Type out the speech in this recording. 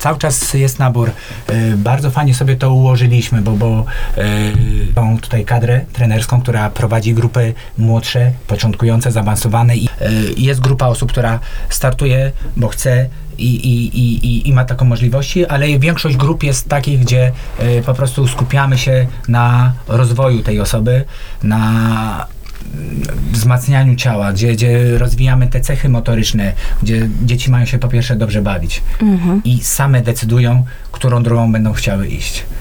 cały czas jest nabór. Bardzo fajnie sobie to ułożyliśmy, bo mam tutaj kadrę trenerską, która prowadzi grupy młodsze, początkujące, zaawansowane i jest grupa osób, która startuje, bo chce i ma taką możliwości, ale większość grup jest takich, gdzie po prostu skupiamy się na rozwoju tej osoby, na wzmacnianiu ciała, gdzie rozwijamy te cechy motoryczne, gdzie dzieci mają się po pierwsze dobrze bawić i same decydują, którą drogą będą chciały iść.